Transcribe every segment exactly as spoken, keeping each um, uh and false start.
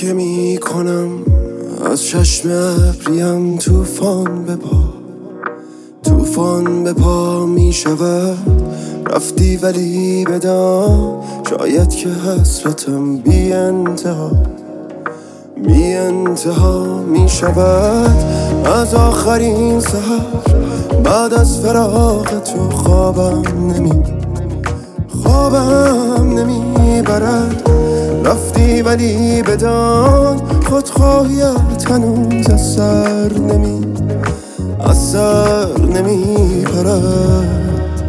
که می کنم از چشم ابریم توفان به پا توفان به پا می شود. رفتی ولی بدان شاید که حسرتم بی انتها بی انتها می شود. از آخرین سحر بعد از فراق تو خوابم نمی خوابم نمی برد. رفتی ولی بدان خودخواهیت هنوز از سر نمی از سر نمی پرد.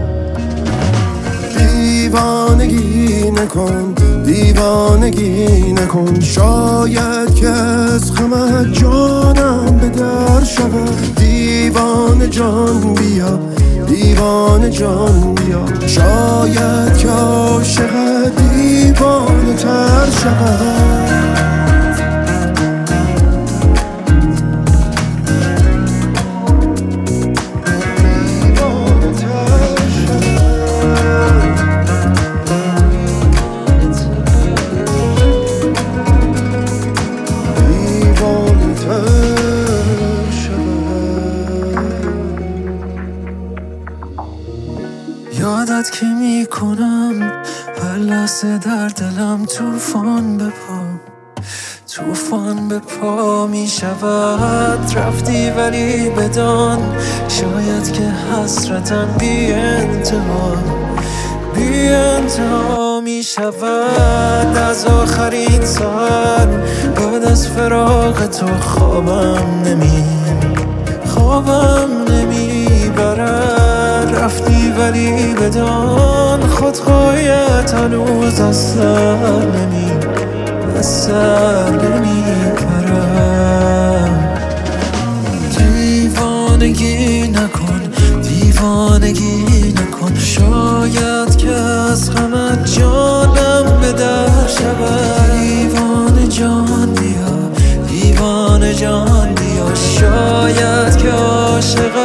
دیوانگی نکن دیوانگی نکن، شاید که از غمت جانم به در شود. دیوانه جان بیا دیوانه جان بیا، شاید که عاشقت دیوانه تر شود. یادت که می کنم هر لحظه در دلم توفان به پا توفان به پا می شود. رفتی ولی بدان شاید که حسرتم بی انتها بی انتها می شود. از آخرین سحر بعد از فراق تو خوابم نمی خوابم نمی برد. رفتی ولی بدان خودخواهیت هنوز از سر نمی از سر نمی پرد. دیوانگی نکن دیوانگی نکن، شاید که از غمت جانم به در شود. دیوانه جان بیا دیوانه جان بیا، شاید که عاشق